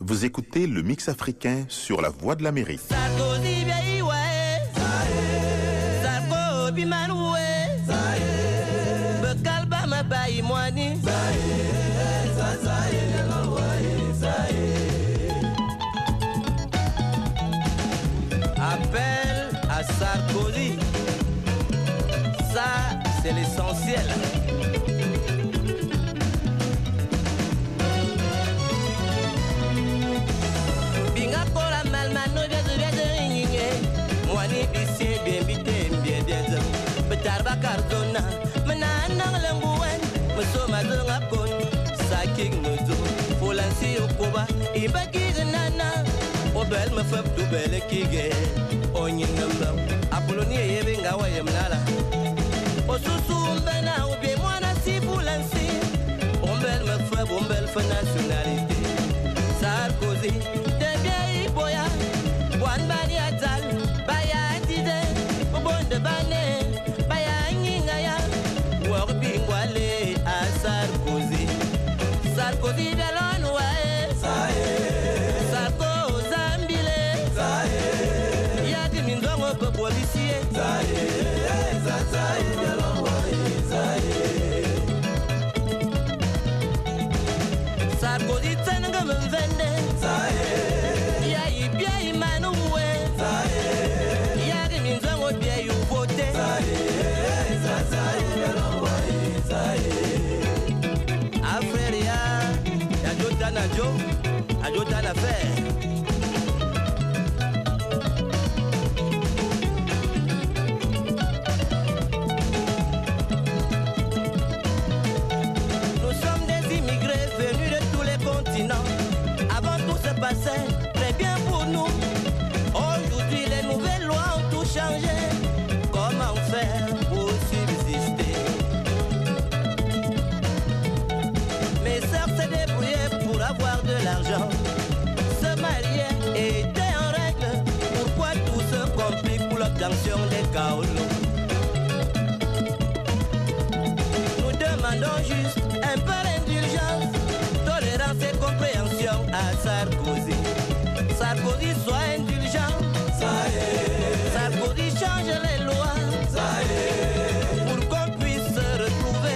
Vous écoutez le mix africain sur la Voix de l'Amérique. Appel à Sarkozy, ça c'est l'essentiel. Binga kola malmano Mwani bisi bien Betarba cardona Menanang lenguen Mesoma dunga koni Saking nuzu Fulansi ukuba Ibaki zenana Obel mefab dubele kige Onyi ngambam Apoloni yebe ngawa yemnala Osusu mbena Ubie mwana si fulansi Ombel mefab Ombel fa nationalité Sarkozy Debia iboya Wan bani atal Baya dide Obonde bane Baya ngingaya Warbi ngwale A Sarkozy Sarkozy dalon wae Sarko zambile Yadi mindongo pe policier dalon wae Sarkozy tsananga mvende Ya ibia imanuwe Yadi mindongo bia yuvote Afreria Yajotana Jo Ajotana Fe Nous sommes des immigrés venus de tous les continents. Avant tout se passait très bien pour nous. Aujourd'hui les nouvelles lois ont tout changé. Comment faire pour subsister? Mes sœurs se débrouillaient pour avoir de l'argent. Se marier était en règle. Pourquoi tout se complique pour l'obtention des kaolos? Nous demandons juste un peu d'indulgence, tolérance et compréhension à Sarkozy. Sarkozy soit indulgent. Sarkozy change les lois. Pour qu'on puisse se retrouver.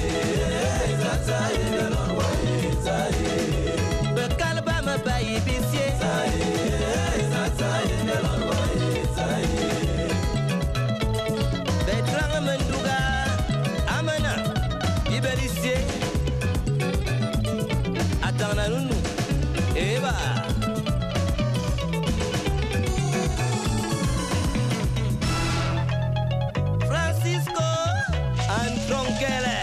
Le calba me baille bissier. Bertrand Mendouga Amena Ibelissier Attends nous Eva Francisco Antronkele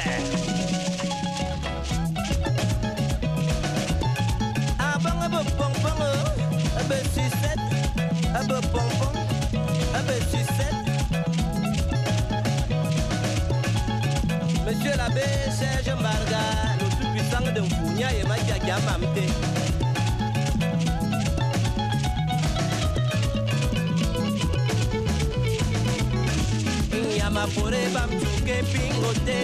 Abang abe pong abe sucette abe pong abe sucette. Monsieur l'abbé Serge Marga, le plus puissant de Mfounia et Makia Mamte. Yamapore Bamtuke Pingote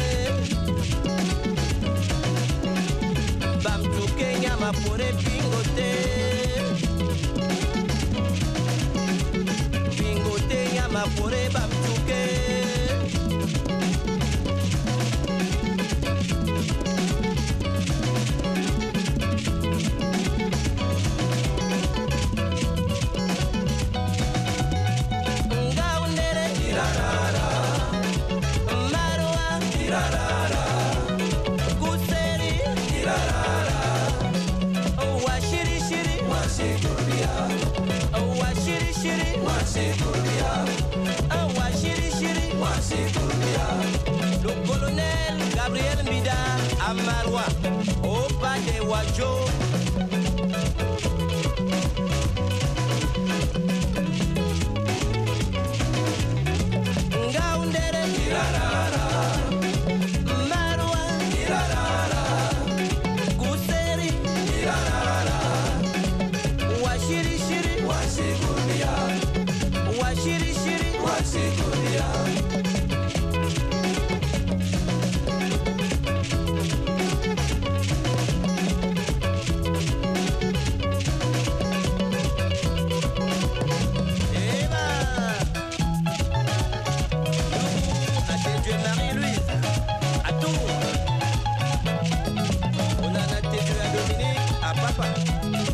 Bamtuke Yamapore Pingote Pingote Yamapore Bamtuke. Le colonel Gabriel Mbida Amarwa Opa de Wajo Ngaundere Marwa Kuseri Washiri Shiri Washiri Shiri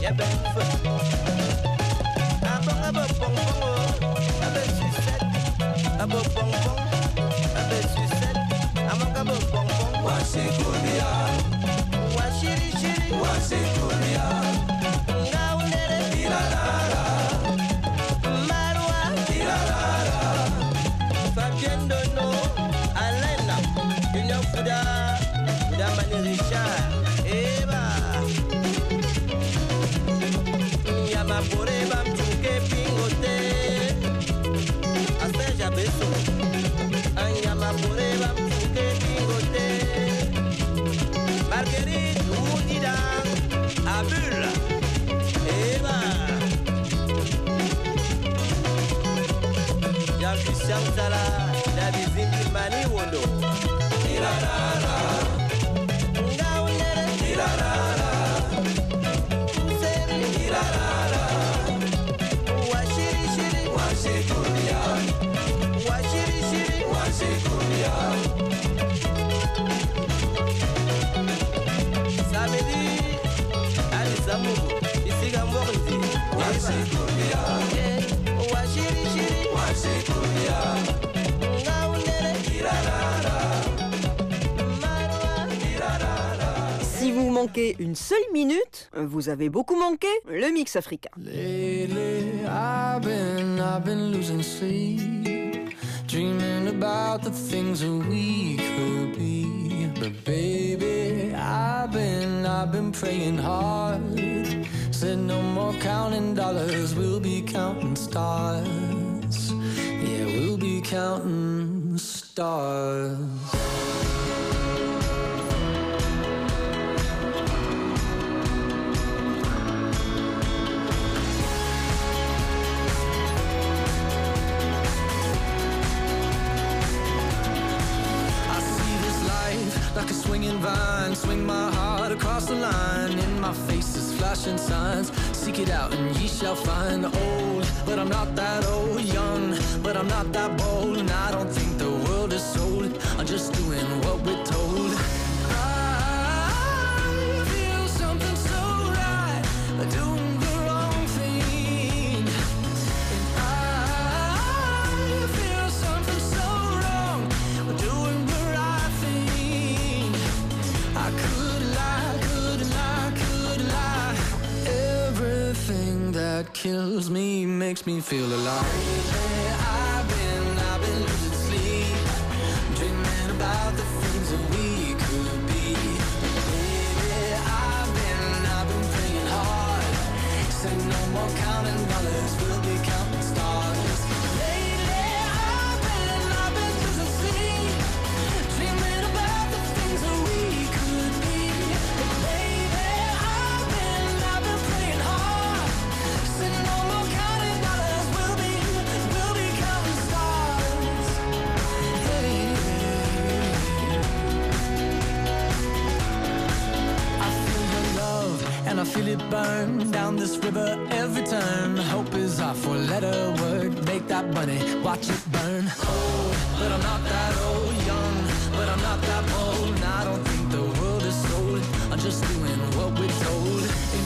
Si vous manquez une seule minute, vous avez beaucoup manqué le mix africain. Lately, I've been losing sleep, dreaming about the things that we could be. But baby, I've been praying hard. Said no more counting dollars, we'll be counting stars. Yeah, we'll be counting stars. Like a swinging vine, swing my heart across the line. In my face is flashing signs. Seek it out and ye shall find. Old, but I'm not that old. Young, but I'm not that bold. And I don't think the world is sold. I'm just doing what we're told. I feel something so right, doing the wrong thing. And I feel something so wrong, doing the right thing. I could lie. Everything that kills me makes me feel alive. I've been losing sleep, dreaming about the things that we could be. Baby, I've been praying hard. Said no more counting dollars, we'll be counting stars. Lately, I've been losing sleep, dreaming about the things that we could be. Baby, I've been praying hard. Said no more counting dollars, we'll be counting stars. Hey. I feel your love and I feel it burn down this river every turn. Hope is our four-letter word. Make that money, watch it burn. Old, but I'm not that old. Young, but I'm not that bold. And I don't think the world is sold. I'm just doing what we're told. And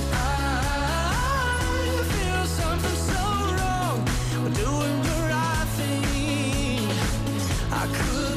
I feel something so wrong. We're doing the right thing. I could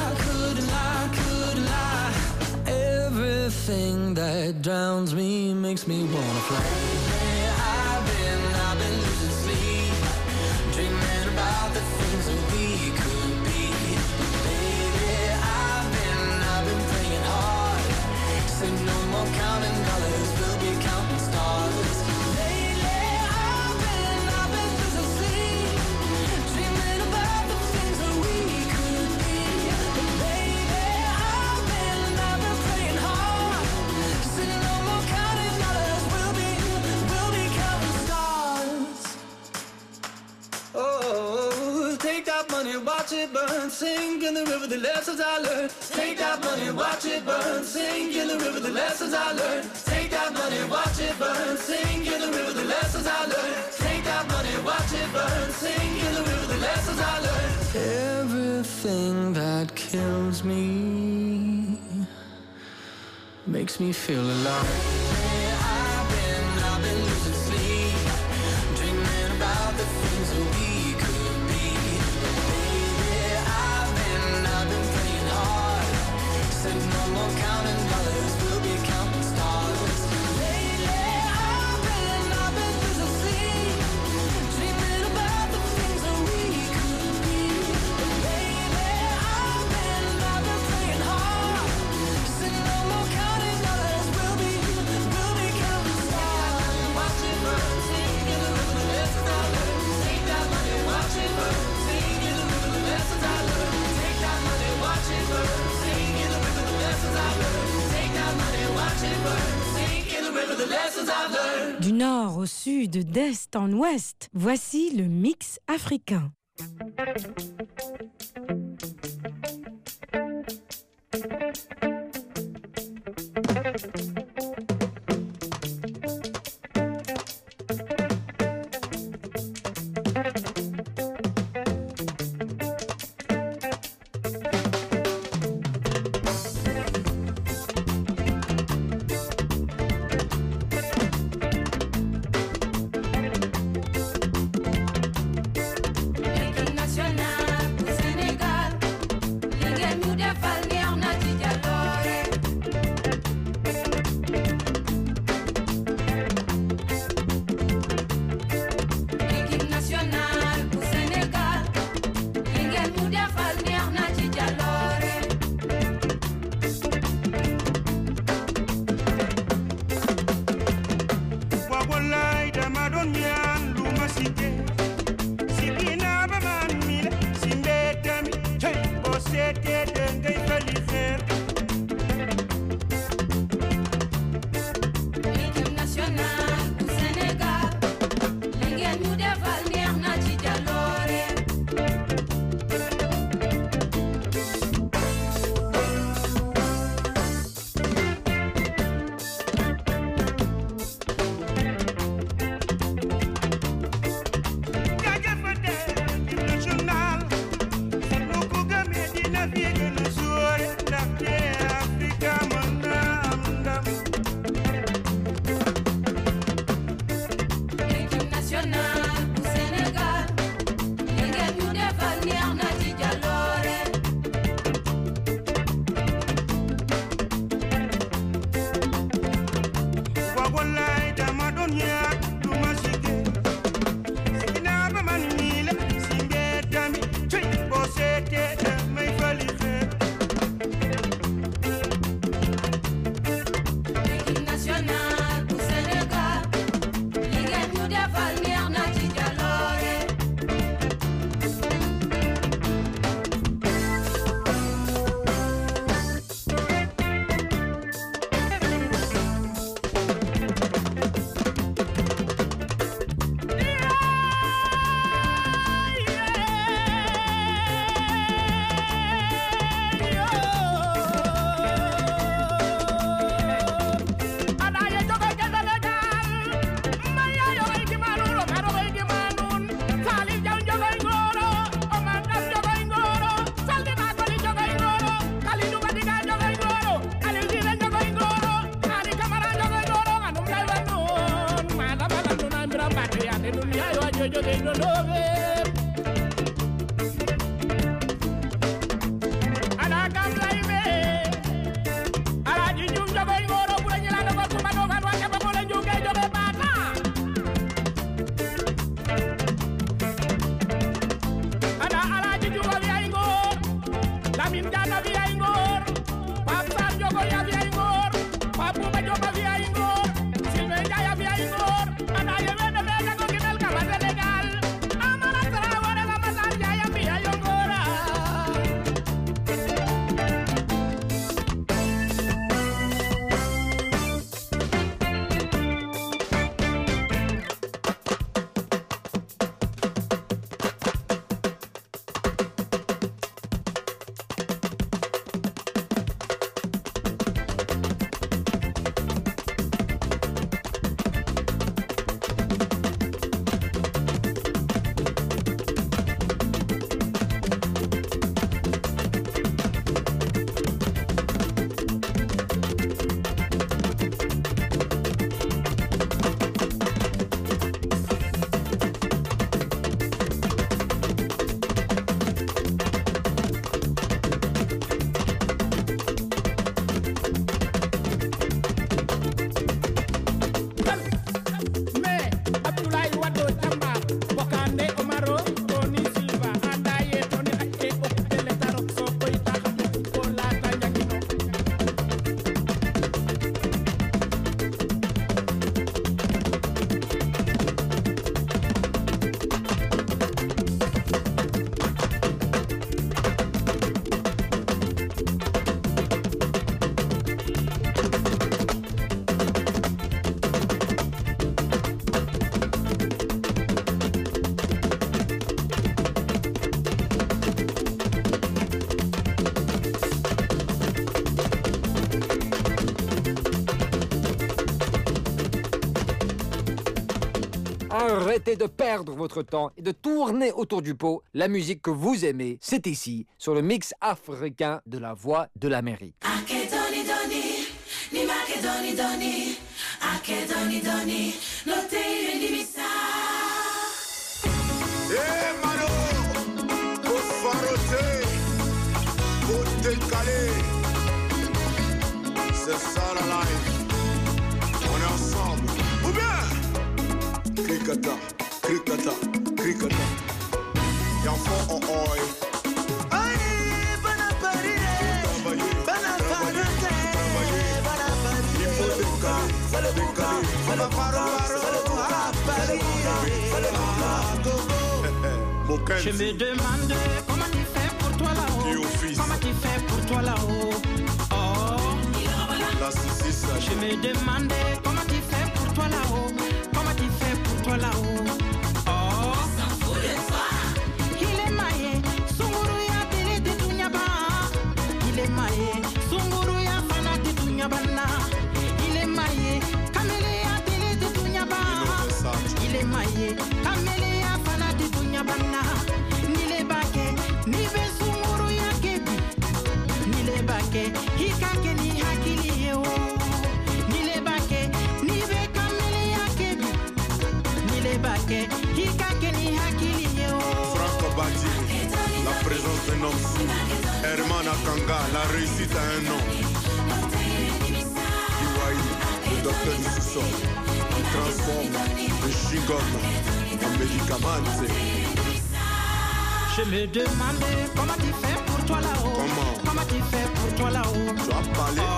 lie. Everything that drowns me makes me wanna fly. I've been losing sleep, dreaming about the things that we could be. Baby, I've been praying hard. Say no more counting dollars, we'll be counting stars. Lately, I've been losing sleep, dreaming about the things that we could be. Baby, I've been praying hard. Say no more counting dollars, we'll be counting stars. Oh, take that money, watch it burn, sink in the river, the lessons I learned. Take that money, watch it burn, sink in the river, the lessons I learned. Take that money, watch it burn, sink in the river, the lessons I learned. Take that money, watch it burn, sink in the river, the lessons I learned. Everything that kills me makes me feel alive. I've been losing Du nord au sud, d'est en ouest, voici le mix africain. Silve ya via ingor, ana ye vende vende con el cabal legal. Amara Arrêtez de perdre votre temps et de tourner autour du pot. La musique que vous aimez, c'est ici, sur le mix africain de la Voix de l'Amérique. C'est ça la life. On est ensemble. Ou bien Krikata, Krikata, Krikata. Y'en font en oi. Aïe, banapari, banapari, il faut décaler, on va paro, je me demande comment tu fais pour toi là-haut. Comment tu fais pour toi là-haut. Je me demandais comment tu fais pour toi là-haut. Comment tu fais pour toi là-haut. Oh, s'en fout de toi. Il est maillé, Sunguruya télé de Tunyaba. Il est maillé, Sunguruya fana de Tunyabana. Il est maillé, Caméléa télé de Tunyaba. Il est maillé, Caméléa fana de Tunyabana. Ni les baquets, ni les Sunguruya kebi. Ni les baquets, Hikake ni Hakili. Franco Badi, la présence d'un homme fou. Herman Akanga, la réussite à un nom. Iwaï, le docteur du sous-sol, il transforme le chingom en médicament. Je me demandais comment tu fais pour toi là-haut. Comment tu fais pour toi là-haut. Tu as parlé. Oh.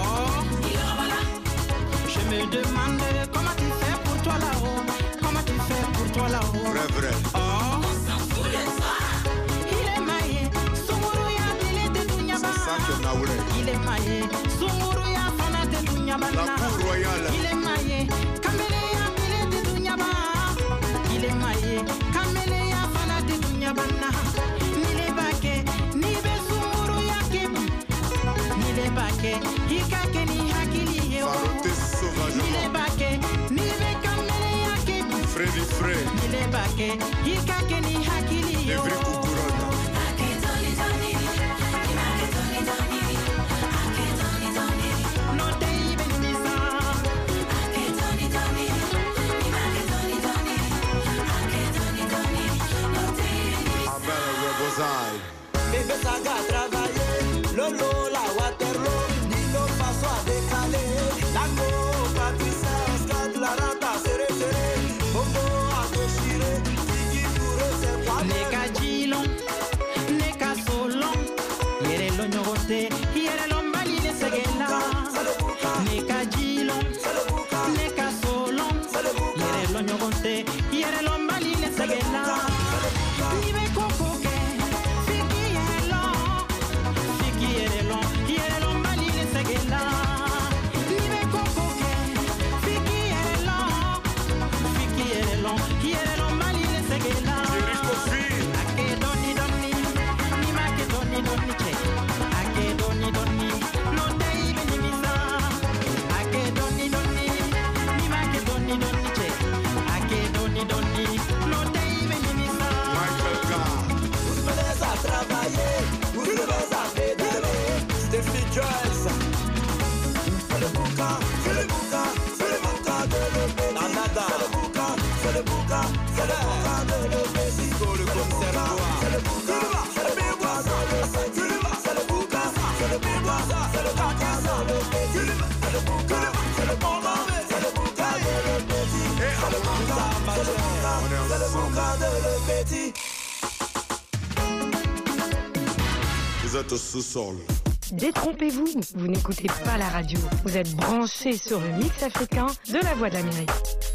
Je me demandais comment tu fais pour toi là-haut. Comment tu fais pour toi là-haut. Vrai, vrai. Oh. On s'en fout de toi. Il est maillé, Sunguruya télé de Tunyaba. C'est ça que Naoulé. Il est maillé, Sunguruya fana de Tunyaba. La cour royale. Il est maillé, Caméléa télé de Tunyaba. Il est maillé, Caméléa fana de Tunyaba. Ni les baquets, ni les Sunguruya kebi. Ni les baquets, Hikake ni Hakili. Faroté sauvagement. Ni les baquets, ni les Caméléa kebi. Freddy Frey. Ni les baquets, Hikake ni Hakili. Evry Kukurona. No te even misa. Abel Rebozai. Bébé Saga travailler, Lolo la Waterloo, Nino Faso a décalé, Lago, Patricia, Scad, la Rata, serré, Bongo a déchiré, Tiki Touré, c'est quoi? Neka Jilon, Neka Solon, Yere lo nyogote, Yere lo mbali ne segela. Neka Jilon, Neka Solon, Yere lo nyogote, Yere lo mbali ne segela. Nibe kokoke, Fiki yere lo, Yere lo mbali ne segela. Nibe kokoke, Fiki yere lo, Yere lo mbali ne segela. Ake doni doni, ni ma ke doni doni che. Ake doni doni, no te ibe ni misa. Ake doni doni, ni ma ke doni doni che. Ake doni doni, no te ibe ni misa. Michael Gard. Vous venez à travailler, vous venez à pédaler, Steffi Joyce. C'est le bouca, c'est le bouca, c'est le bouca de l'Opédi. C'est le bouca, c'est le bouca, c'est le bouca de l'Opédi. Le conservatoire. C'est le bouca, c'est le bouca dans le Senti. C'est le bouca, c'est le bouca, c'est le bouca dans l'Opédi. C'est le bouca, c'est le bouca, c'est le bouca de l'Opédi. C'est le bouca, c'est le bouca, c'est le bouca de l'Opédi. Vous êtes au sous-sol. Détrompez-vous, vous n'écoutez pas la radio. Vous êtes branchés sur le mix africain de la Voix de l'Amérique.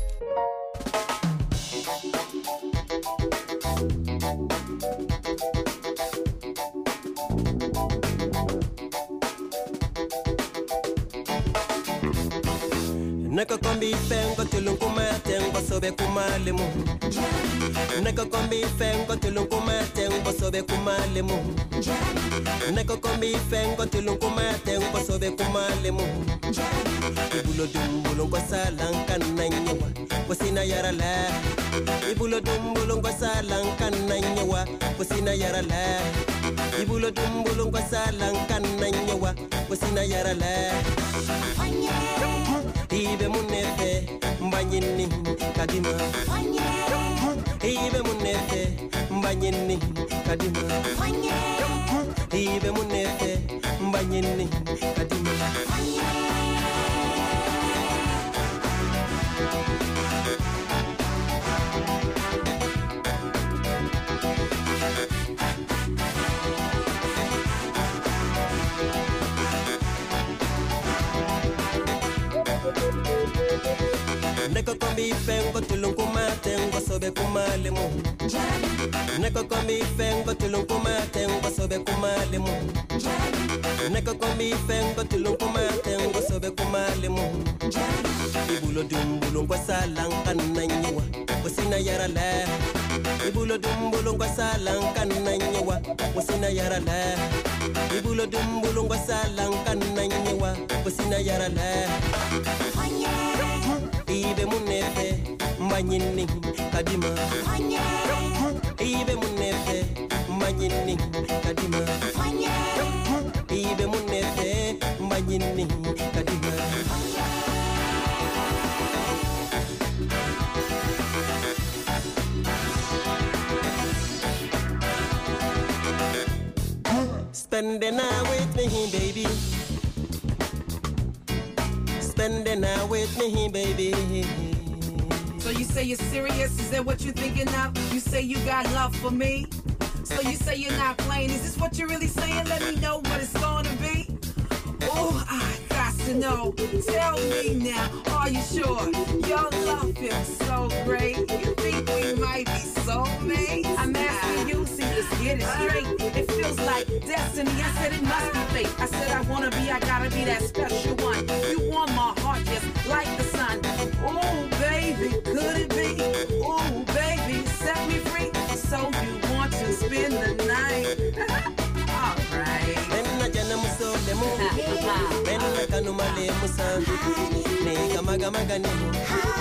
Neka kombi fengo tulunguma tengo sobe kumalemu. Neka kombi fengo tulunguma tengo sobe kumalemu. Neka kombi fengo tulunguma tengo sobe kumalemu. Kubulo dumbulo kwa salanka nanyewa kwa sina yara la. ibulo dumbulungo salang kananyawa kusina yarala ibulo dumbulungo salang kananyawa kusina yarala ibe munefe mbanyini kadima ibe munefe mbanyini kadima ibe munefe mbanyini kadima Neko kombi fengo tulung kumatengo sobe kumalemu Neko kombi fengo tulung kumatengo sobe kumalemu Neko kombi fengo tulung kumatengo sobe kumalemu Ibulo dumbulung kwa salang kananyewa Kusina yarala Ibulo dumbulung kwa salang kananyewa Kusina yarala Ibulo dumbulung kwa salang kananyewa Kusina yarala Ibe munefe mbanyini kadima Ibe munefe mbanyini kadima Ibe munefe mbanyini kadima Spend the night with me, baby. Spend the night with me, baby. So you say you're serious? Is that what you're thinking of? You say you got love for me? So you say you're not playing? Is this what you're really saying? Let me know what it's gonna be. Oh, I got to know. Tell me now, are you sure? Your love feels so great. You think we might be soulmates? I'm asking you, see, let's get it straight. It feels like destiny. I said it must be fate. I said I wanna be, I gotta be that special one. You warm my heart just like the sun. Oh, baby, could it be? Oh, baby, set me free. So you want to spend the night? All right. Benna kanumale musa Nega maga maga nemu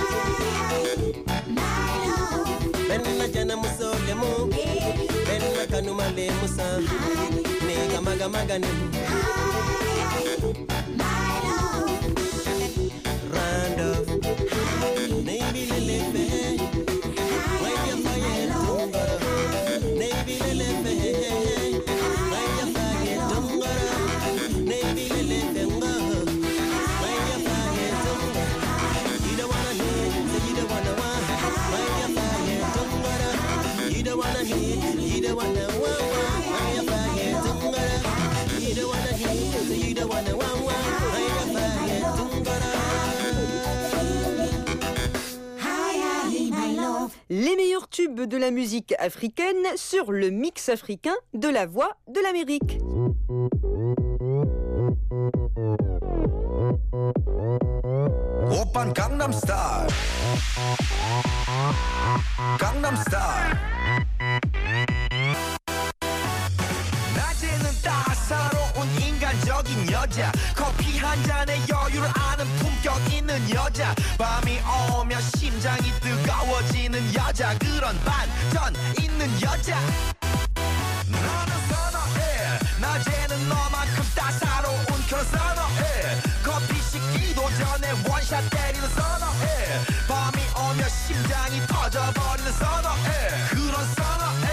Benna jana musole mu Benna kanumale musa Nega maga maga nemu Randolph Maybe lelefe Waya faye tungara Maybe lelefe Waya faye tungara Maybe lelefe Waya faye tungara You don't wanna hit, so you don't wanna want Waya faye tungara You don't wanna hit, you don't wanna want Waya faye tungara You don't wanna hit, so you don't wanna want Waya faye tungara Les meilleurs tubes de la musique africaine sur le mix africain de la Voix de l'Amérique. Oppan Gangnam Style Gangnam Style 낮에는 따사로운 인간적인 여자 커피 한 잔에 여유를 아는 품격 있는 여자 밤이 오면 심장이 뜨거워지는 여자 그런 반전 있는 여자 너는 선호해 낮에는 너만큼 따사로운 그런 선호해 커피 식기도 전에 원샷 때리는 선호해 밤이 오면 심장이 터져버리는 선호해 그런 선호해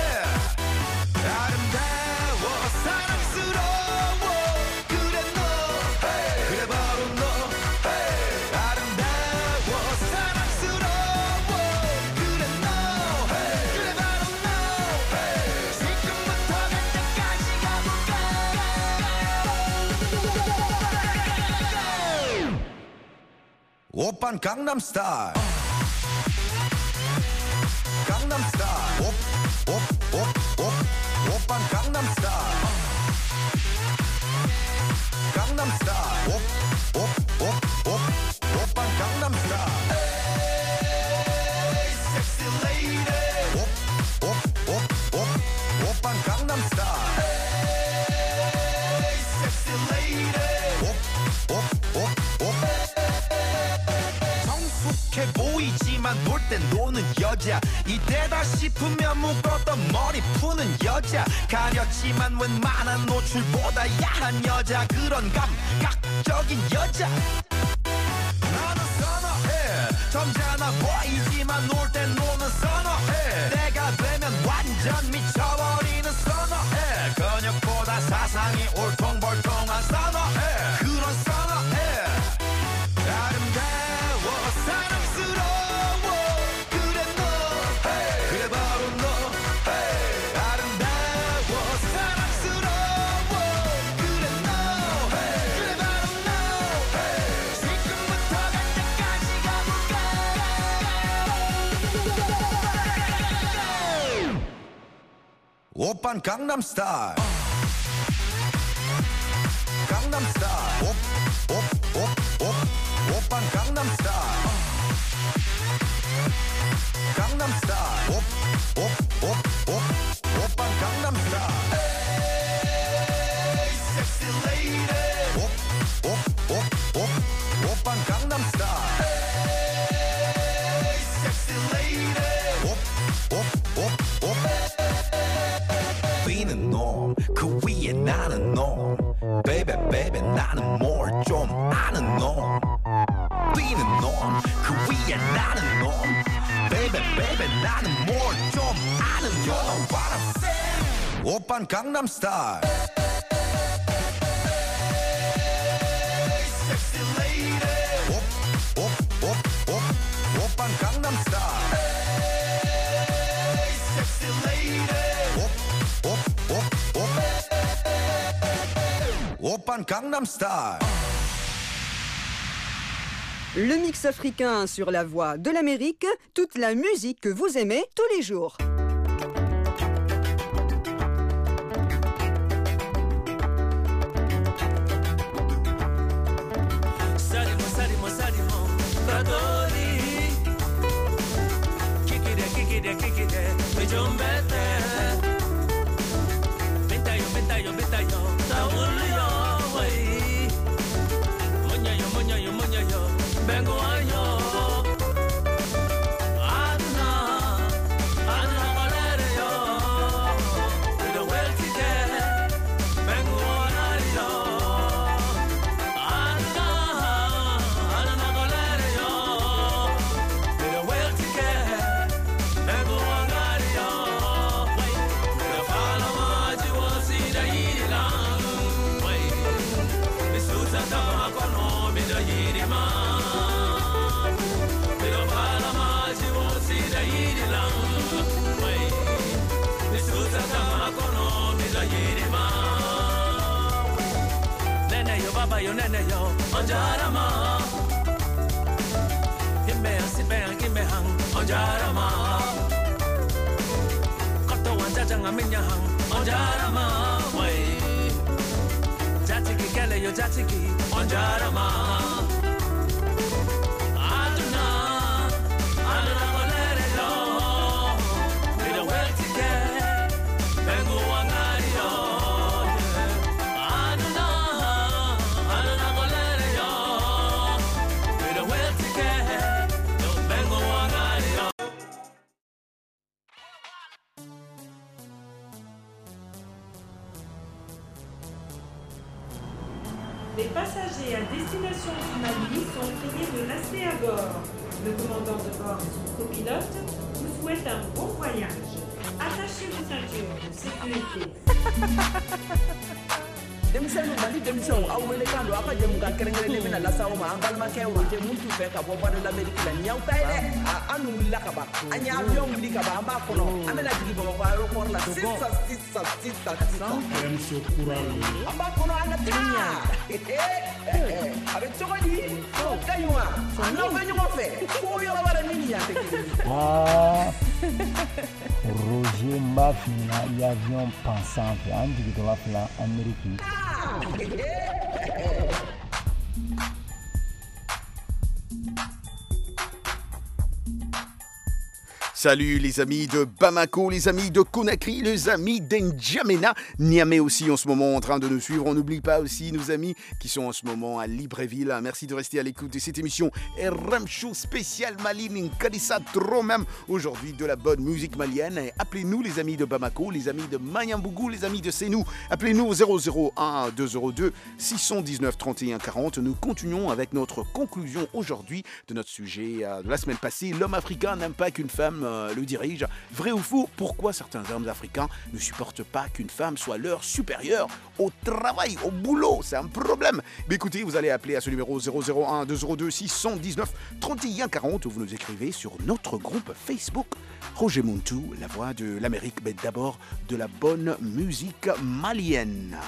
아름다워 사랑스러워 그래 너 그래 바로 너 아름다워 사랑스러워 그래 너 그래 바로 너 지금부터 갈 때까지 가볼까 오빤 강남스타일 강남스타일 오빤 강남스타일 강남스타일 오빤 강남스타일 에이 섹시 레이디 오빤 강남스타일 에이 섹시 레이디 정숙해 보이지만 놀 땐 노는 여자 이때다 싶으면 묶었던 머리 푸는 여자 가렸지만 웬만한 노출보다 야한 여자 그런 감각적인 여자 나는 선어해 점잖아 보이지만 놀 땐 노는 선어해 내가 되면 완전 미쳐버리는 선어해 근육보다 사상이 울퉁불퉁한 선어해 그런 선어해 아름다워 사랑스러워 그래 너 그래 바로 너 아름다워 사랑스러워 그래 너 그래 바로 너 지금부터 갈 때까지 가볼까 오빤 강남스타일 강남스타일 오빤 강남스타일 강남스타일 오빤 강남스타일 에이 섹시 레이디 오빤 강남스타일 에이 섹시 레이디 뛰는 놈 그 위에 나는 놈 Baby baby 나는 뭘 좀 아는 놈 뛰는 놈 그 위에 나는 놈 Baby baby 나는 뭘 좀 아는 놈 You know what I'm saying 오빤 강남스타일 Sexy lady 오빤 강남스타일 Sexy lady 오빤 강남스타일 Le mix africain sur la voix de l'Amérique, toute la musique que vous aimez tous les jours. Yo nene yo onjarama Himbe asibe kimbe hang onjarama Kato wanjajanga minya hang onjarama Wai Jatiki kele yo jatiki onjarama Aduna Aduna golere yo Bila weltike Bengu wangari yo Les passagers à destination du Mali sont priés de rester à bord. Le commandant de bord et son copilote vous souhaitent un bon voyage. Attachez vos ceintures de sécurité. Denmisɛnw Mali denmisɛnw aw wele kan don aw ka jɛmukan kɛrɛnkɛrɛnnen bɛna lase aw ma an balimakɛw ma jɛmu t'u fɛ ka bɔ voix de l'Amérique la nin y'aw ta ye dɛ an dun wulila ka ban an ye avion wuli ka ban an b'a kɔnɔ an bɛna jigin Bamakɔ aéroport la sisan an b'a kɔnɔ an ka taa a bɛ cogo di o ka ɲi wa an n'aw bɛ ɲɔgɔn fɛ fo yɔrɔ wɛrɛ min ni yan tɛ kelen Roger Mafina l'avion pensant an jigin la Amérique Salut les amis de Bamako, les amis de Conakry, les amis d'N'Djamena, Niamey aussi en ce moment en train de nous suivre. On n'oublie pas aussi nos amis qui sont en ce moment à Libreville. Merci de rester à l'écoute de cette émission RM Show spécial Mali, Nkadissa trop même aujourd'hui de la bonne musique malienne. Et appelez-nous les amis de Bamako, les amis de Mayambougou, les amis de Sénou. Appelez-nous au 001 202 619 31 40. Nous continuons avec notre conclusion aujourd'hui de notre sujet de la semaine passée. L'homme africain n'aime pas qu'une femme le dirige. Vrai ou faux? Pourquoi certains hommes africains ne supportent pas qu'une femme soit leur supérieure au travail, au boulot? C'est un problème. Mais écoutez, vous allez appeler à ce numéro 001 202 619 31 40 ou vous nous écrivez sur notre groupe Facebook Roger Muntu, la voix de l'Amérique, mais d'abord de la bonne musique malienne.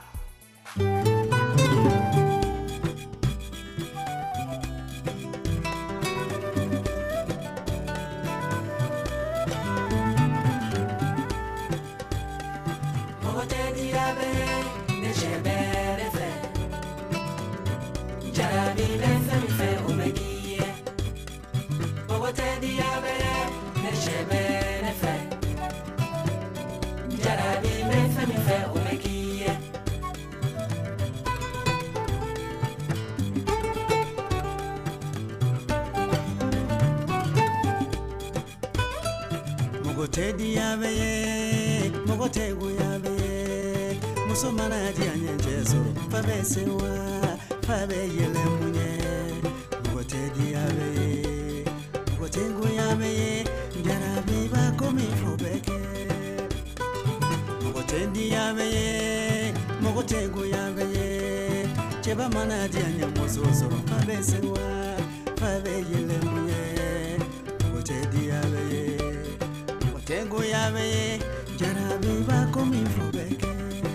Tedi yabe, mogo tegu yabe, musomana dianye jesu, fabe sewa, fabe yele munye. Mogo tedi yabe, mogo tegu yabe, jarabi ba komi fobeke. Mogo tedi yabe, mogo tegu yabe, cheba mana dianye mozozo, fabe sewa, fabe yele munye. Mogo tedi yabe. Tengo yabe, jarabi ba komi fobeke.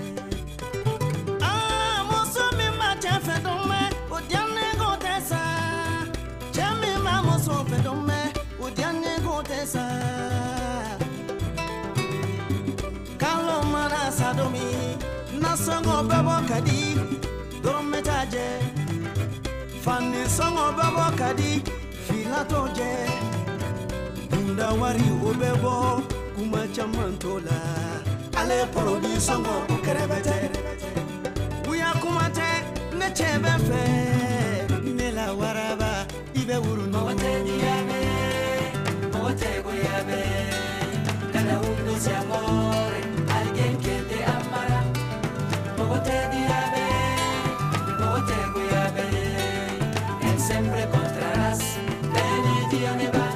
Ah, moso mi ma chefe dome, udiane gotesa. Chemi ma moso fe dome, udiane gotesa. Kalo mara sadomi, nasongo bebo kadi, dome taje. Fani songo bebo kadi, filatoje. Wari obebo kuma chamantola ale porodi songo kerebete uya kumate ne chebe fe nela waraba ibe wuru no mote goyabe kana undo se amore alguien que te amara mote goyabe en siempre encontrarás beni Dio ne va.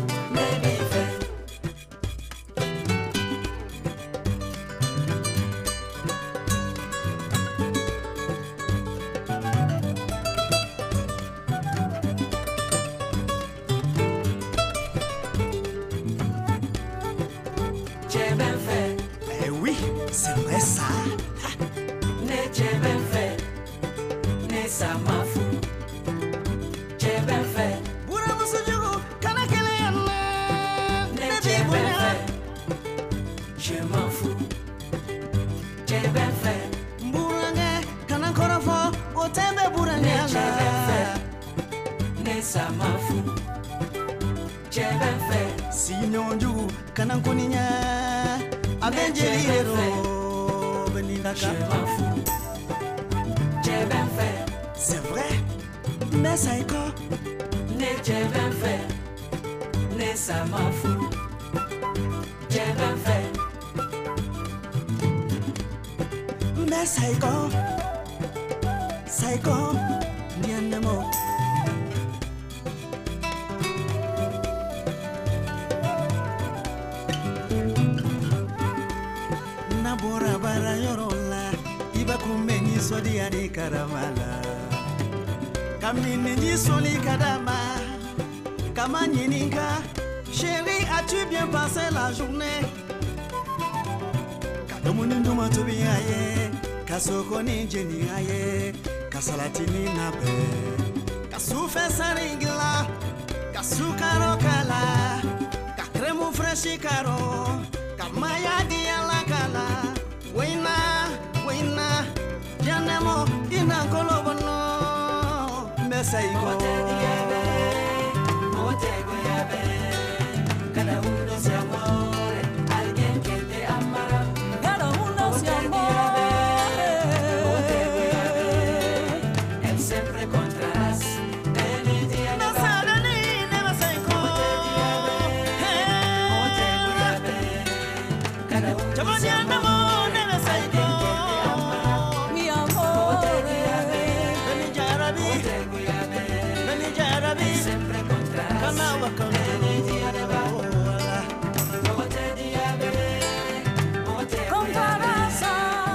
C'est vrai, mais ça est quoi? Ne j'ai bien fait, ne ça m'a fou. J'ai bien fait, mais ça est quoi? Ça est quoi? Rien de mot. Nabora bara yorola, iba kumeni sodi ade karamala. Kamini ni soli kadama, kamani ninka. Chérie, as-tu bien passé la journée? Kadomuni nduma tobi aye, kasoko ni jeni aye, kasalatini nabe, kasufe saringla, kasukaro kala, kakremu freshi karo, kamaya diala kala, wina, janemo ina kolobono, mesaigo. Mote goyabe, kada undo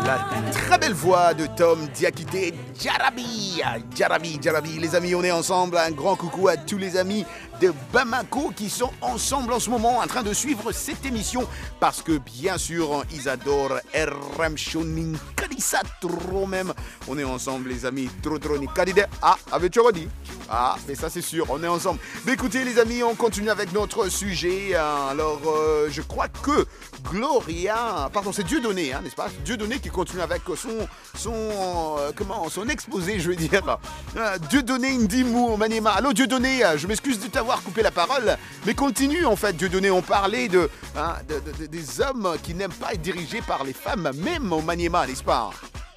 La très belle voix de Tom Diakité Djarabi. Djarabi. Les amis, on est ensemble. Un grand coucou à tous les amis de Bamako qui sont ensemble en ce moment en train de suivre cette émission parce que bien sûr ils adorent RM Shonin Kadisa trop même. On est ensemble les amis. Trop ni Kadide. Ah, avez-tu redit? Ah, mais ça c'est sûr, on est ensemble. Mais écoutez les amis, on continue avec notre sujet. Alors je crois que Gloria, pardon, c'est Dieudonné, hein, n'est-ce pas? Dieudonné qui continue avec son exposé, je veux dire. Dieudonné Ndimou Maniema. Allô Dieudonné, je m'excuse de t'avoir coupé la parole, mais continue en fait Dieudonné. On parlait des hommes qui n'aiment pas être dirigés par les femmes, même au Maniema, n'est-ce pas?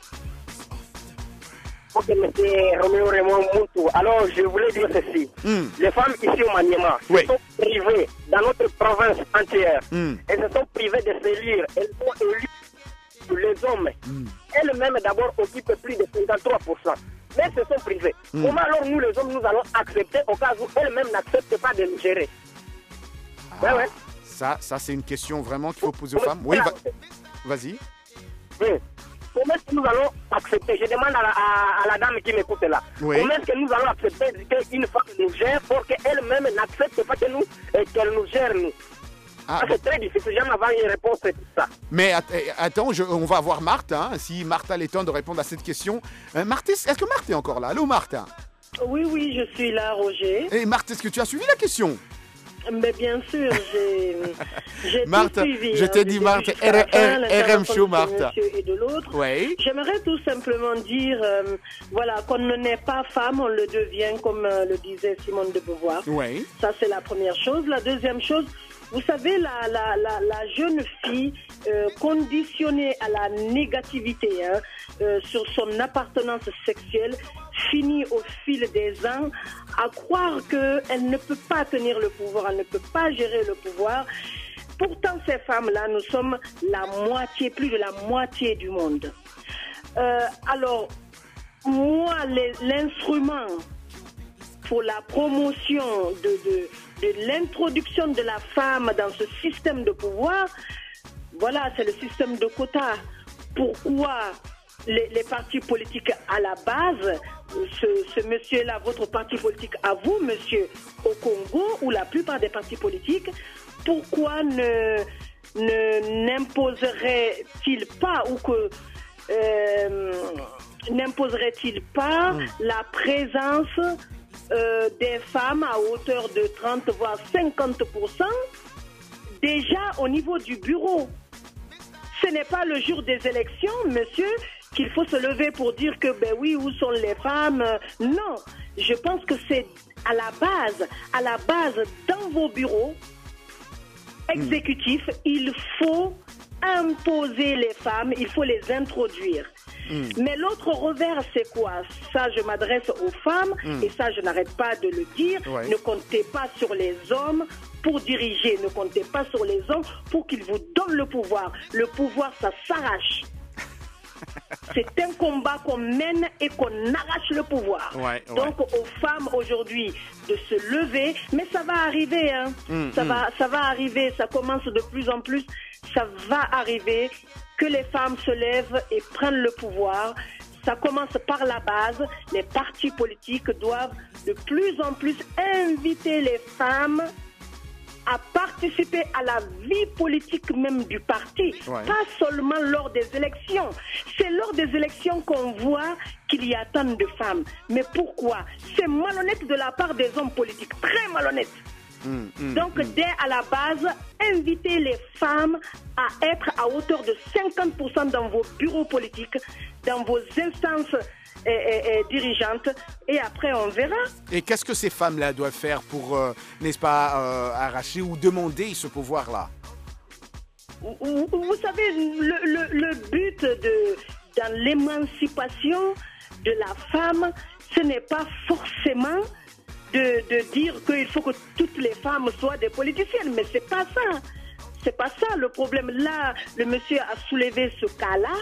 Ok, monsieur Roméo Raymond Moutou. Alors, je voulais dire ceci. Les femmes ici au Maniema se sont privées dans notre province entière. Elles se sont privées de s'élire. Elles sont élues les hommes. Elles-mêmes d'abord occupent plus de 53%. Mais elles se sont privées. Comment alors nous les hommes nous allons accepter au cas où elles-mêmes n'acceptent pas de nous gérer? Ouais. Ça c'est une question vraiment qu'il faut poser aux femmes. Oui, vas-y. Comment est-ce que nous allons accepter? Je demande à la dame qui m'écoute là. Comment est-ce que nous allons accepter qu'une femme nous gère pour qu'elle-même n'accepte pas qu'elle nous gère nous? C'est très difficile, j'aime avoir une réponse à tout ça. Mais attends, on va voir Marthe, hein, si Marthe a le temps de répondre à cette question. Marthe, est-ce que Marthe est encore là? Allô Marthe? Oui, je suis là, Roger. Et Marthe, est-ce que tu as suivi la question? Mais bien sûr, j'ai Marthe, tout suivi. Je t'ai dit Marthe, RM Show Marthe. Et de l'autre. Oui. J'aimerais tout simplement dire, qu'on ne naît pas femme, on le devient, comme le disait Simone de Beauvoir. Oui. Ça, c'est la première chose. La deuxième chose, vous savez, la jeune fille conditionnée à la négativité sur son appartenance sexuelle finit au fil des ans à croire qu'elle ne peut pas tenir le pouvoir, elle ne peut pas gérer le pouvoir. Pourtant, ces femmes-là, nous sommes plus de la moitié du monde. Alors, moi, l'instrument pour la promotion de l'introduction de la femme dans ce système de pouvoir, voilà, c'est le système de quotas. Pourquoi les partis politiques à la base, ce monsieur-là, votre parti politique à vous, monsieur, au Congo, ou la plupart des partis politiques, pourquoi n'imposerait-il pas n'imposerait-il pas la présence des femmes à hauteur de 30 voire 50% déjà au niveau du bureau? Ce n'est pas le jour des élections, monsieur, qu'il faut se lever pour dire que, où sont les femmes? Non, je pense que c'est à la base, dans vos bureaux exécutifs, il faut imposer les femmes, il faut les introduire. Mais l'autre revers, c'est quoi? Ça, je m'adresse aux femmes, et ça, je n'arrête pas de le dire. Ne comptez pas sur les hommes pour diriger, ne comptez pas sur les hommes pour qu'ils vous donnent le pouvoir. Le pouvoir, ça s'arrache. C'est un combat qu'on mène et qu'on arrache le pouvoir. Donc aux femmes aujourd'hui de se lever, mais ça va arriver, ça va arriver, ça commence de plus en plus, ça va arriver que les femmes se lèvent et prennent le pouvoir. Ça commence par la base. Les partis politiques doivent de plus en plus inviter les femmes à participer à la vie politique même du parti, pas seulement lors des élections. C'est lors des élections qu'on voit qu'il y a tant de femmes. Mais pourquoi? C'est malhonnête de la part des hommes politiques, très malhonnête. Donc, dès à la base, invitez les femmes à être à hauteur de 50% dans vos bureaux politiques, dans vos instances dirigeantes, et après on verra. Et qu'est-ce que ces femmes-là doivent faire pour, n'est-ce pas, arracher ou demander ce pouvoir-là? Vous savez, le but dans l'émancipation de la femme, ce n'est pas forcément de dire qu'il faut que toutes les femmes soient des politiciennes, mais c'est pas ça. C'est pas ça le problème. Là, le monsieur a soulevé ce cas-là.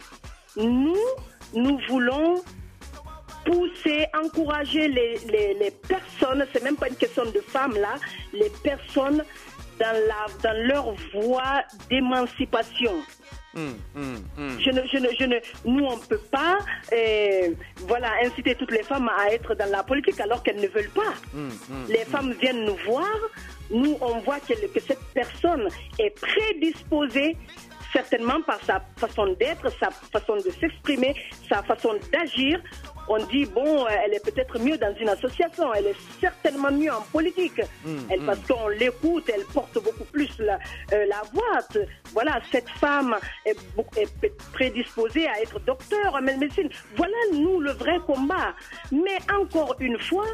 Nous voulons pousser, encourager les personnes, c'est même pas une question de femmes là, les personnes dans leur voie d'émancipation. Nous, on ne peut pas inciter toutes les femmes à être dans la politique alors qu'elles ne veulent pas. Les femmes viennent nous voir, nous, on voit que cette personne est prédisposée, certainement par sa façon d'être, sa façon de s'exprimer, sa façon d'agir. On dit, bon, elle est peut-être mieux dans une association, elle est certainement mieux en politique. Parce qu'on l'écoute, elle porte beaucoup plus la voix. Voilà, cette femme est prédisposée à être docteur en médecine. Voilà, nous, le vrai combat. Mais encore une fois,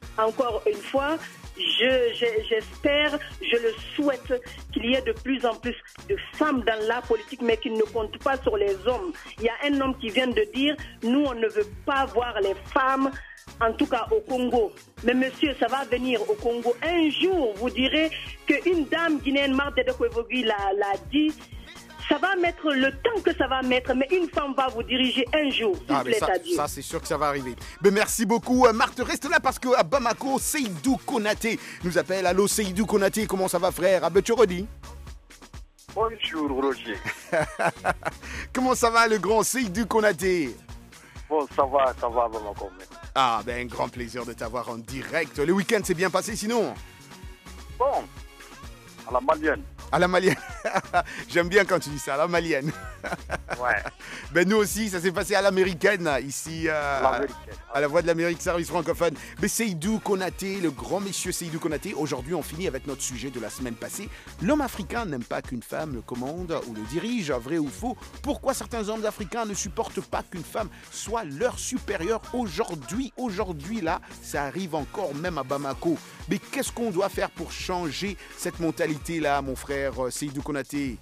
j'espère, je le souhaite qu'il y ait de plus en plus de femmes dans la politique, mais qui ne comptent pas sur les hommes. Il y a un homme qui vient de dire, nous on ne veut pas voir les femmes, en tout cas au Congo. Mais monsieur, ça va venir au Congo. Un jour, vous direz qu'une dame guinéenne, Marthe de Kwevogui, l'a dit. Ça va mettre le temps que ça va mettre, mais une femme va vous diriger un jour. Ça, c'est sûr que ça va arriver. Mais merci beaucoup, Marthe. Reste là parce qu'à Bamako, Seydou Konaté nous appelle. Allô, Seydou Konaté, comment ça va, frère? Tu redis? Bonjour, Roger. Comment ça va, le grand Seydou Konaté? Bon, ça va, Bamako. Ah, ben, un grand plaisir de t'avoir en direct. Le week-end s'est bien passé, sinon? Bon, à la malienne. À la malienne. J'aime bien quand tu dis ça, à la malienne. Ouais. Ben nous aussi, ça s'est passé à l'américaine, ici, à la Voix de l'Amérique, service francophone. Mais Seydou Konaté, le grand monsieur Seydou Konaté, aujourd'hui on finit avec notre sujet de la semaine passée. L'homme africain n'aime pas qu'une femme le commande ou le dirige, vrai ou faux. Pourquoi certains hommes africains ne supportent pas qu'une femme soit leur supérieure aujourd'hui, là, ça arrive encore même à Bamako. Mais qu'est-ce qu'on doit faire pour changer cette mentalité-là, mon frère Seydou Konaté?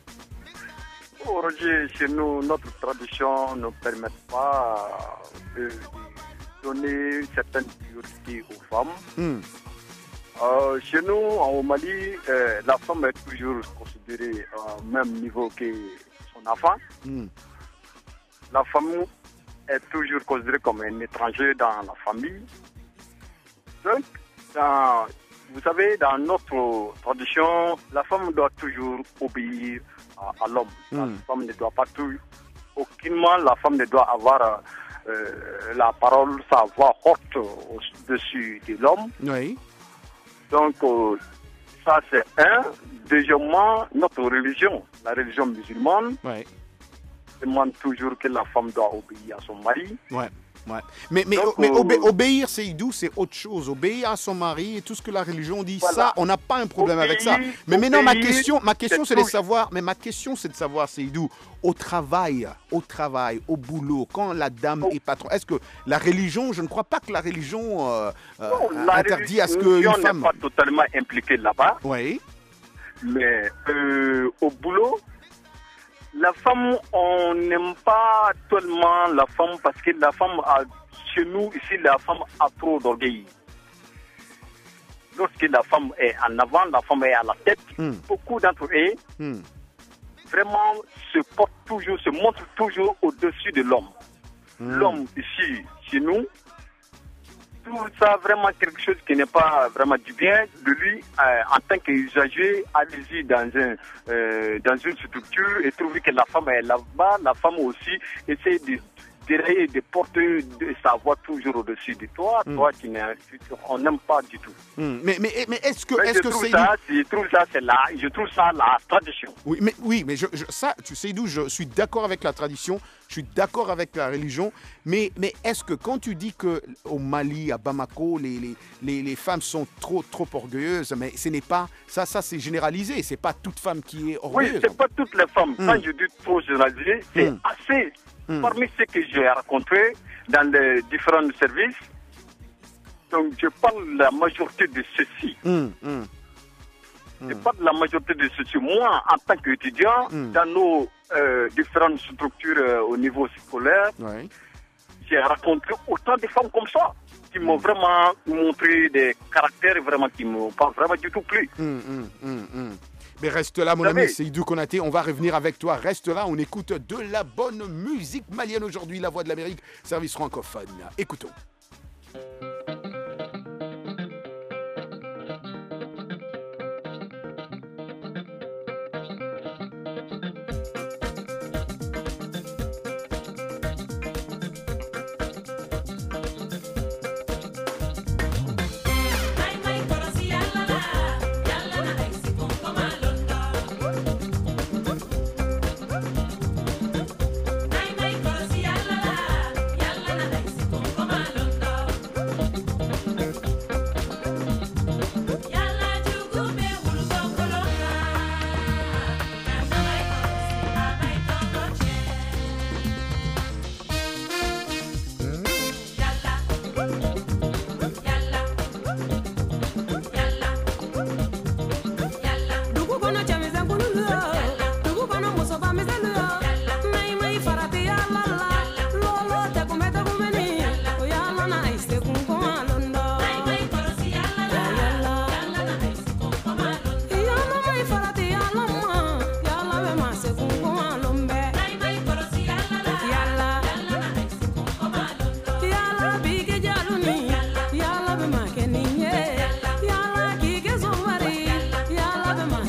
Roger, chez nous, notre tradition ne permet pas de donner certaines priorités aux femmes. Chez nous, au Mali, la femme est toujours considérée au même niveau que son enfant. La femme est toujours considérée comme un étranger dans la famille. Donc, vous savez, dans notre tradition, la femme doit toujours obéir à l'homme. La femme ne doit pas aucunement, la femme ne doit avoir la parole, sa voix haute au-dessus de l'homme. Oui. Donc, ça c'est un. Deuxièmement, notre religion, la religion musulmane, demande toujours que la femme doit obéir à son mari. Mais obéir, Seydou, c'est autre chose. Obéir à son mari et tout ce que la religion dit, ça, on n'a pas un problème avec ça. Mais maintenant, ma question, c'est de savoir, Seydou, au travail, au boulot, quand la dame est patron, est-ce que la religion, je ne crois pas que la religion interdit à ce qu'une femme... La religion n'est pas totalement impliquée là-bas. Oui. Mais au boulot, la femme, on n'aime pas tellement la femme parce que la femme, chez nous, ici, la femme a trop d'orgueil. Lorsque la femme est en avant, la femme est à la tête, beaucoup d'entre eux, vraiment se montrent toujours au-dessus de l'homme. L'homme, ici, chez nous, trouve ça vraiment quelque chose qui n'est pas vraiment du bien de lui en tant qu'usager. Allez-y dans une structure et trouver que la femme est là-bas. La femme aussi essaie de porter sa voix toujours au-dessus de toi. Toi qui on n'aime pas du tout. Mais est-ce que je trouve ça la tradition. Oui, mais ça, tu sais d'où je suis d'accord avec la tradition. Je suis d'accord avec la religion, mais est-ce que quand tu dis qu'au Mali, à Bamako, les femmes sont trop orgueilleuses, mais ce n'est pas, ça c'est généralisé, c'est pas toute femme qui est orgueilleuse. Oui, c'est pas toutes les femmes. Quand je dis trop généralisé, c'est assez. Parmi ceux que j'ai rencontrés dans les différents services, donc je parle de la majorité de ceux-ci. Je parle de la majorité de ceux-ci. Moi, en tant qu'étudiant, dans nos différentes structures au niveau scolaire, j'ai rencontré autant de femmes comme ça qui m'ont vraiment montré des caractères vraiment qui ne m'ont pas vraiment du tout plu. Mais reste là, mon ami Seydou Konaté, on va revenir avec toi. Reste là, on écoute de la bonne musique malienne aujourd'hui, la Voix de l'Amérique, service francophone. Écoutons.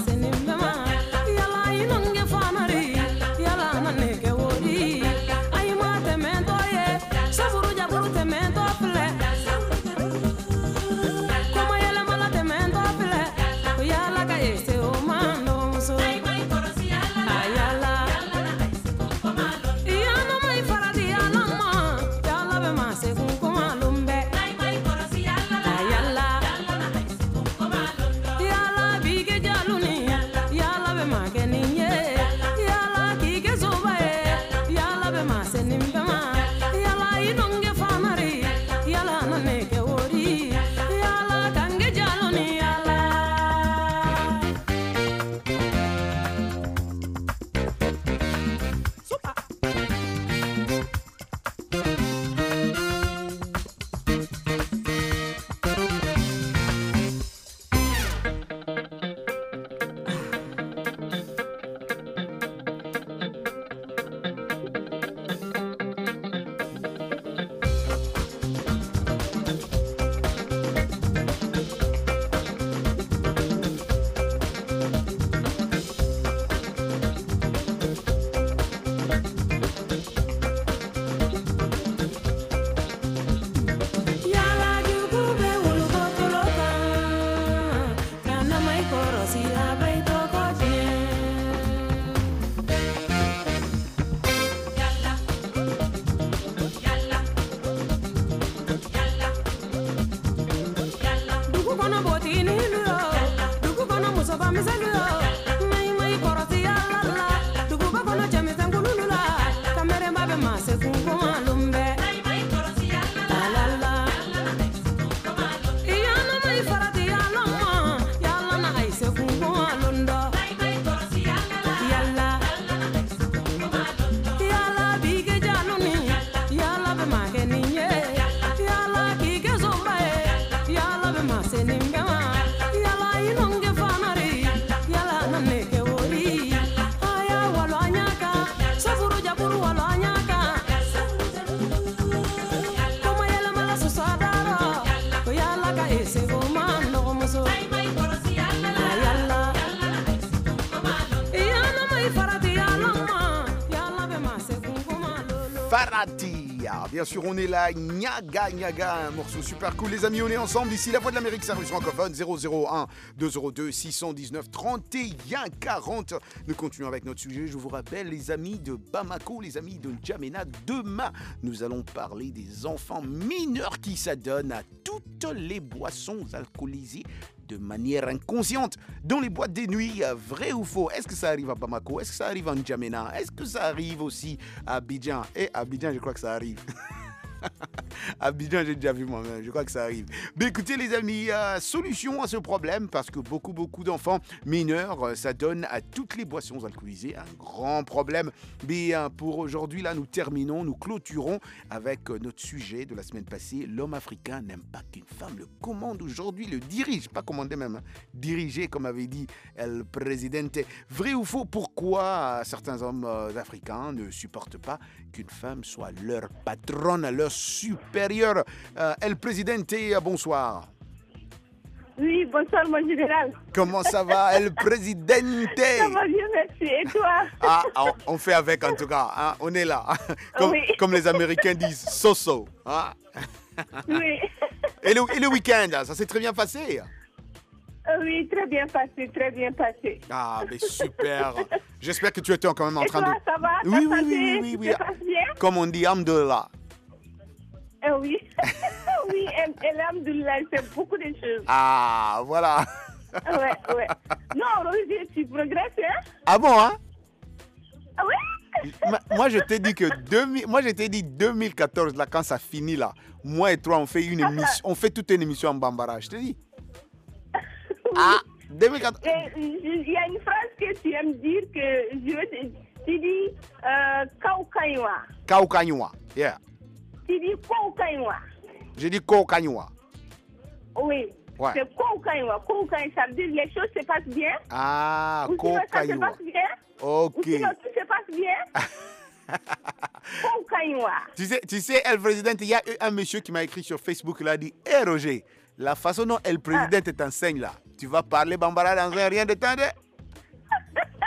Faratia. Bien sûr, on est là. Nyaga, Nyaga, un morceau super cool. Les amis, on est ensemble. Ici, la Voix de l'Amérique, service francophone 001 202 619 31 40. Nous continuons avec notre sujet. Je vous rappelle, les amis de Bamako, les amis de N'Djamena. Demain, nous allons parler des enfants mineurs qui s'adonnent à toutes les boissons alcoolisées de manière inconsciente dans les boîtes de nuit. Vrai ou faux? Est-ce que ça arrive à Bamako? Est-ce que ça arrive à N'Djamena? Est-ce que ça arrive aussi à Abidjan? À Abidjan, je crois que ça arrive. Abidjan, j'ai déjà vu moi-même, je crois que ça arrive. Mais écoutez les amis, solution à ce problème, parce que beaucoup d'enfants mineurs s'adonnent à toutes les boissons alcoolisées, un grand problème. Mais pour aujourd'hui, là, nous terminons, nous clôturons avec notre sujet de la semaine passée. L'homme africain n'aime pas qu'une femme le commande aujourd'hui, le dirige, pas commander même, diriger comme avait dit El Presidente. Vrai ou faux, pourquoi certains hommes africains ne supportent pas qu'une femme soit leur patronne, leur supérieur? El Presidente, bonsoir. Oui, bonsoir mon général. Comment ça va, El Presidente? Ça va bien, merci. Et toi? Ah, on fait avec en tout cas, hein? On est là. Comme les Américains disent, so-so. Hein? Oui. Et le week-end, ça s'est très bien passé? Oui, très bien passé, très bien passé. Ah, mais super. J'espère que tu étais quand même en train toi, de... ça va? Oui. Ça passe bien? Comme on dit, alhamdoulilah. Oui, oui, alhamdoulilah, c'est beaucoup de choses. Ah, voilà. Ouais. Non, Roger, tu progresses, hein? Ah bon, hein? Ah oui? Moi, je t'ai dit que 2014, là, quand ça finit, là, moi et toi, on fait une émission, on fait toute une émission en Bambara, je te dis. Ah, 2014. Il y a une phrase que tu aimes dire que tu dis Kaukaiwa. Kaukaiwa, yeah. Tu dis Kaukaiwa. Je dis Kaukaiwa. Oui. Ouais. C'est Kaukaiwa. Kaukaiwa, ça veut dire les choses se passent bien. Ah, Kaukaiwa. Ça se passe bien. Ok. Ou sinon, tout se passe bien. Kaukaiwa. Tu sais, El Presidente, il y a un monsieur qui m'a écrit sur Facebook, il a dit, hé Roger, la façon dont El Presidente t'enseigne là, tu vas parler Bambara dans un rien de temps de...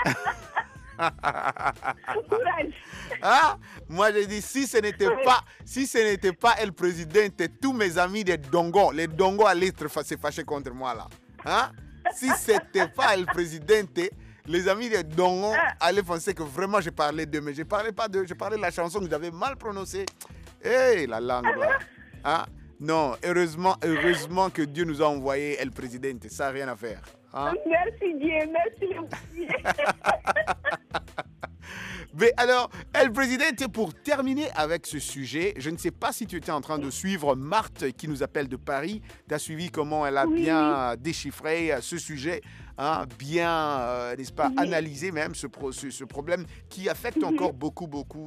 Courage. Ah, moi je dis si ce n'était pas El Presidente, tous mes amis des Dongos, les Dongos allaient se fâcher contre moi là. Hein? Si c'était pas El Presidente, les amis des Dongos allaient penser que vraiment je parlais d'eux, mais je parlais pas d'eux, je parlais de la chanson que j'avais mal prononcée. Hey, la langue là. Hein? Non, heureusement que Dieu nous a envoyé El Presidente, ça n'a rien à faire. Hein? Merci Dieu, merci Dieu. Mais alors, El Presidente, pour terminer avec ce sujet, je ne sais pas si tu étais en train de suivre Marthe qui nous appelle de Paris. Tu as suivi comment elle a bien déchiffré ce sujet, hein, bien, n'est-ce pas, analysé même ce problème qui affecte encore beaucoup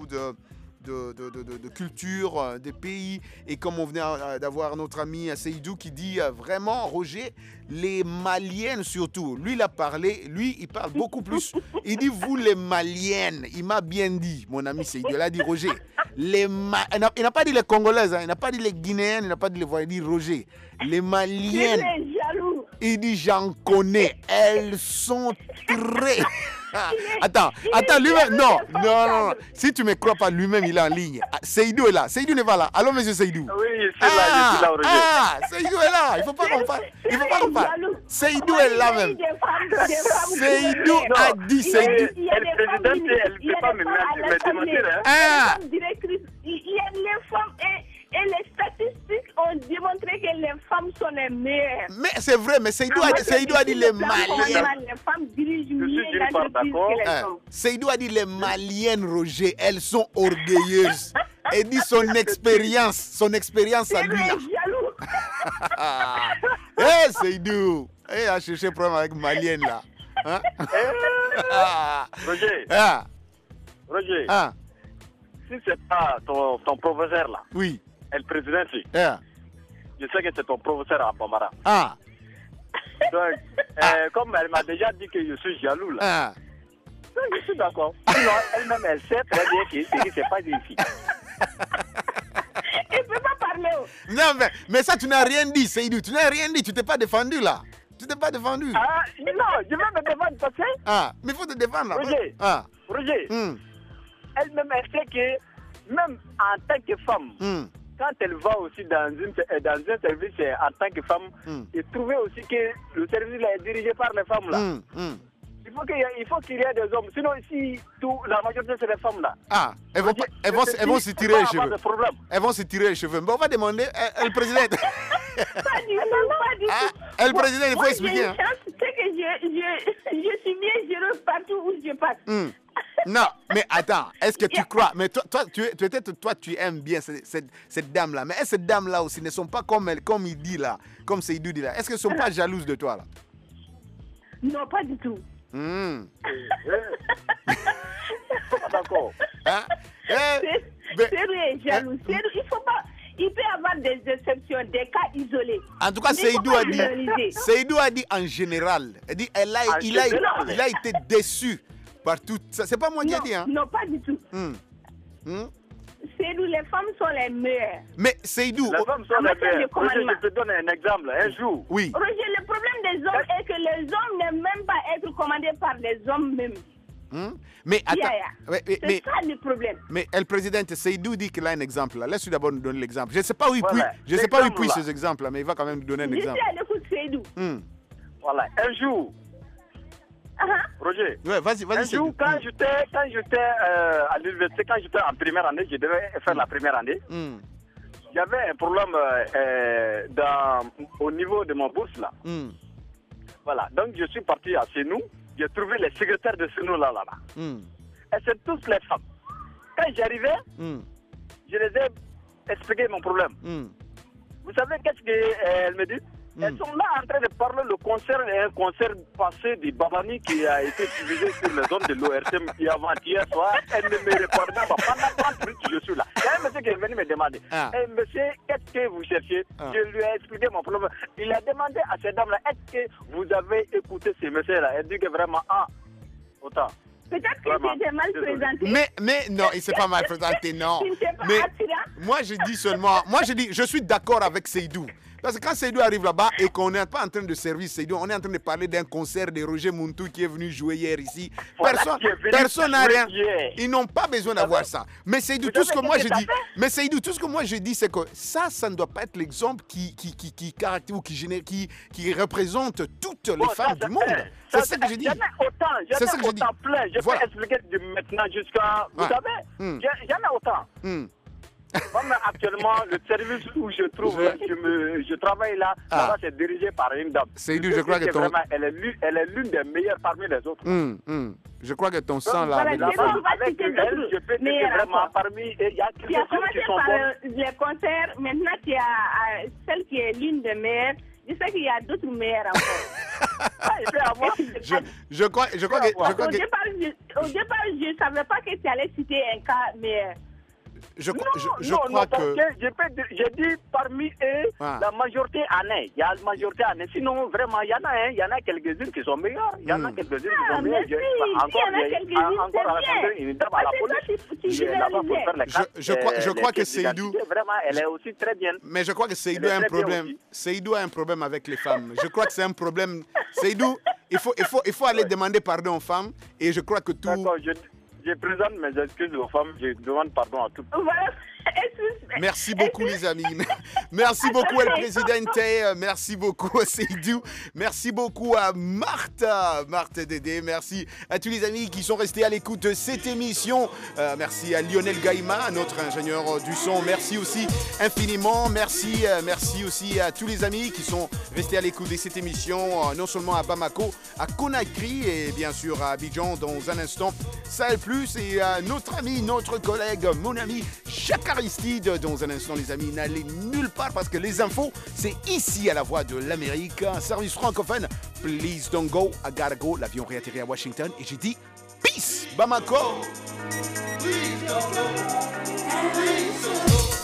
de culture, des pays. Et comme on venait d'avoir notre ami Seydou qui dit vraiment, Roger, les Maliennes surtout, lui il a parlé, lui il parle beaucoup plus. Il dit vous les Maliennes, il m'a bien dit, mon ami Seydou, il a dit Roger, il n'a pas dit les Congolaises, hein, il n'a pas dit les Guinéennes, il n'a pas dit les Voyageurs, il dit Roger, les Maliennes. Il dit j'en connais, elles sont très... Attends, lui-même, non. Si tu ne me crois pas, lui-même, il est en ligne. Seydou est là. Seydou n'est pas là. Allô, monsieur Seydou. Oui, je suis là, Roger. Seydou est là. Il ne faut pas qu'on parle. Seydou est là même. Seydou a dit Seydou. Elle ne peut pas me démentir. Il y a les femmes et les statistiques ont démontré que les femmes sont les meilleures. Mais c'est vrai, mais Seydou a dit les Maliennes. Les femmes dirigent mieux l'entreprise que les hommes. Seydou a dit les Maliennes, Roger, elles sont orgueilleuses. Elle dit son expérience à lui là. Hé Seydou, a cherché problème avec Malienne là. Hein? Roger. Roger. Si c'est pas ton professeur là. Oui. El Presidente. Je sais que c'est ton professeur à Bambara. Donc, comme elle m'a déjà dit que je suis jaloux là. Donc, je suis d'accord. Sinon, elle-même, elle sait très bien que ce qui s'est passé ici. Il ne peut pas parler. Non, mais ça, tu n'as rien dit, Seydou. Tu n'as rien dit. Tu t'es pas défendu là. Tu t'es pas défendu. Non, je vais me défendre parce que. Mais il faut te défendre là. Roger. Roger. Elle-même, elle sait que même en tant que femme, quand elle va aussi dans un service en tant que femme, et trouver aussi que le service là est dirigé par les femmes là. Il faut qu'il y ait des hommes. Sinon, ici, la majorité, c'est les femmes là. Elles vont se tirer les cheveux. Elles vont se tirer les cheveux. Mais on va demander le président. Pas du tout. Le président, il faut expliquer. C'est que je suis bien gérée partout où je passe. Non, mais attends, est-ce que tu crois? Mais toi, tu aimes bien cette dame-là. Mais cette dame-là aussi ne sont pas comme il dit là, comme Seydou dit là. Est-ce qu'elles ne sont pas jalouses de toi là? Non, pas du tout. D'accord. C'est vrai, jaloux. Il peut y avoir des exceptions, des cas isolés. En tout cas, Seydou a dit en général. Il a été déçu par tout ça. C'est pas moi qui ai dit, hein? Non, pas du tout. Seydou, les femmes sont les meilleures. Mais Seydou... Les femmes sont les meilleures. Roger, je te donne un exemple. Un jour... Oui. Roger, le problème des hommes est que les hommes n'aiment même pas être commandés par les hommes même. Mais attends... C'est ça le problème. Mais le président Seydou dit qu'il a un exemple. Laisse-lui d'abord nous donner l'exemple. Je ne sais pas où il puise ces exemples, mais il va quand même nous donner un exemple. Je suis à l'écoute Seydou. Voilà. Un jour... Roger, vas-y. Un jour, quand j'étais à l'université, quand j'étais en première année, je devais faire la première année. J'avais un problème au niveau de mon bourse là. Voilà, donc je suis parti à Senou. J'ai trouvé les secrétaires de Senou là. Et c'est tous les femmes. Quand j'arrivais, je les ai expliqué mon problème. Vous savez qu'est-ce qu'elles me disent? Elles sont là en train de parler le concert, un concert passé du Babani qui a été diffusé sur les zones de l'ORTM avant-hier soir. Elle ne me répondait pas. Pendant 30 minutes, je suis là. Il y a un monsieur qui est venu me demander monsieur, qu'est-ce que vous cherchez? Je lui ai expliqué mon problème. Il a demandé à ces dames-là est-ce que vous avez écouté ces messieurs-là? Elle dit que vraiment, autant. Peut-être que j'étais mal présenté. Mais non, il ne s'est pas mal présenté, non. Mais moi, je dis seulement, je suis d'accord avec Seydou. Parce que quand Seydou arrive là-bas et qu'on n'est pas en train de servir Seydou, on est en train de parler d'un concert de Roger Muntu qui est venu jouer hier ici. Personne n'a rien. Ils n'ont pas besoin d'avoir ça. Mais Seydou, tout ce que moi je dis, c'est que ça ne doit pas être l'exemple qui caractérise ou qui représente toutes les femmes du monde. C'est ça que je dis. Jamais autant plein. Je peux expliquer de maintenant jusqu'à... Vous savez, jamais autant. Comme actuellement, le service où je trouve, je travaille là, là c'est dirigé par une dame. Seydou, je crois que ton... elle est l'une des meilleures parmi les autres. Je crois que ton sang là... Avec elle, je peux dire vraiment parmi... Il y a tu as commencé par les concerts, maintenant tu as celle qui est l'une des meilleures. Je sais qu'il y a d'autres meilleures encore. Je crois que... Au départ, je ne savais pas que tu allais citer un cas meilleur. Je crois que... J'ai dit parmi eux, la majorité en est. Il y a la majorité en est. Sinon, vraiment, il y en a quelques-unes qui sont meilleures. Il y en a quelques-unes qui sont meilleures. Encore rencontré une dame à la police. Je crois que Seydou... Vraiment, elle est aussi très bien. Mais je crois que Seydou a un problème. Seydou a un problème avec les femmes. Je crois que c'est un problème. Seydou, il faut aller demander pardon aux femmes. Et je crois que tout... D'accord, je présente mes excuses aux femmes, je demande pardon à toutes. Voilà. Merci beaucoup les amis. Merci beaucoup El Presidente. Merci beaucoup à Seydou. Merci beaucoup à Marthe Dédé. Merci à tous les amis qui sont restés à l'écoute de cette émission. Merci à Lionel Gaïma, notre ingénieur du son. Merci aussi infiniment. Merci aussi à tous les amis qui sont restés à l'écoute de cette émission. Non seulement à Bamako, à Conakry et bien sûr à Abidjan dans un instant. Sahel Plus et à notre ami, notre collègue, mon ami Chaka Aristide. Dans un instant, les amis, n'allez nulle part parce que les infos, c'est ici à la Voix de l'Amérique. Un service francophone. Please don't go. I gotta go. L'avion réatterrit à Washington et j'ai dit peace, Bamako. Please don't go.